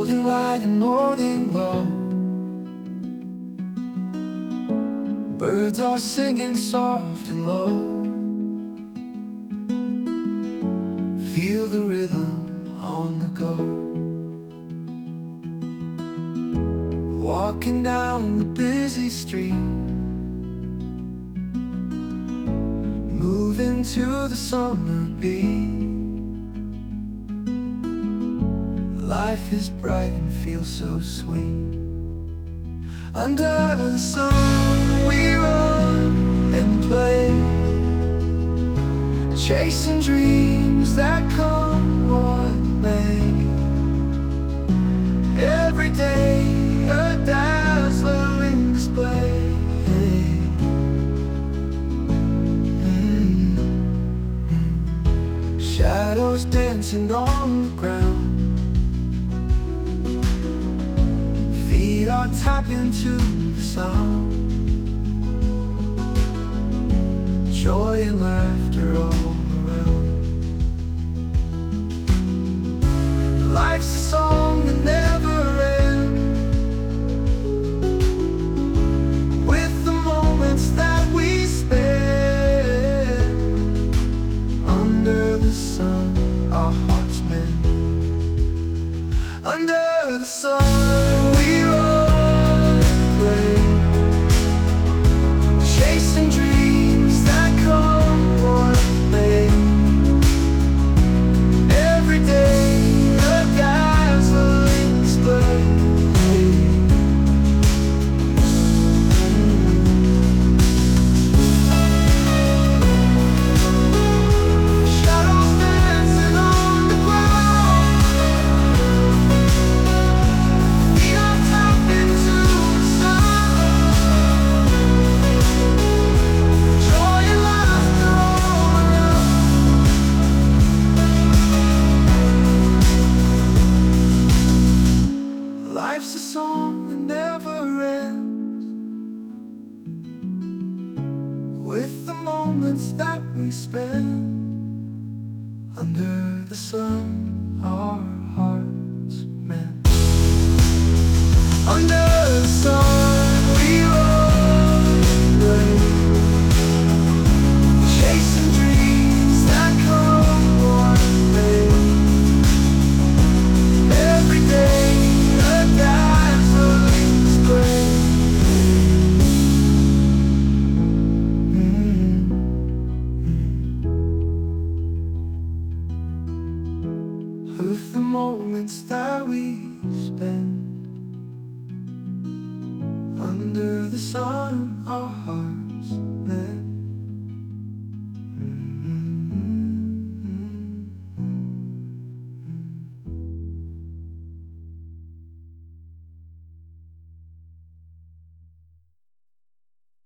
golden light and morning glow. Birds are singing soft and low. Feel the rhythm on the go. Walking down the busy street, moving to the summer beat. Life is bright and feels so sweet. Under the sun we run and play, chasing dreams that come what may. Every day a dazzling display. Shadows dancing on the ground, feet are tapping to the sound. Joy and laughter all around. Life's a song that never ends, with the moments that we spend. Under the sun our hearts mend. Under the sun we run and play, chasing dreams that come what may. Every day a dazzling display. Shadows dancing on the ground, feet are tapping to the sound. Joy and laughter all around. Life's a song that never ends, with the moments that we spend. Under the sun our hearts mend. Under the sun we run and play, chasing dreams that come what may. Every day a dazzling display. With the moments that we spend. Under the sun our hearts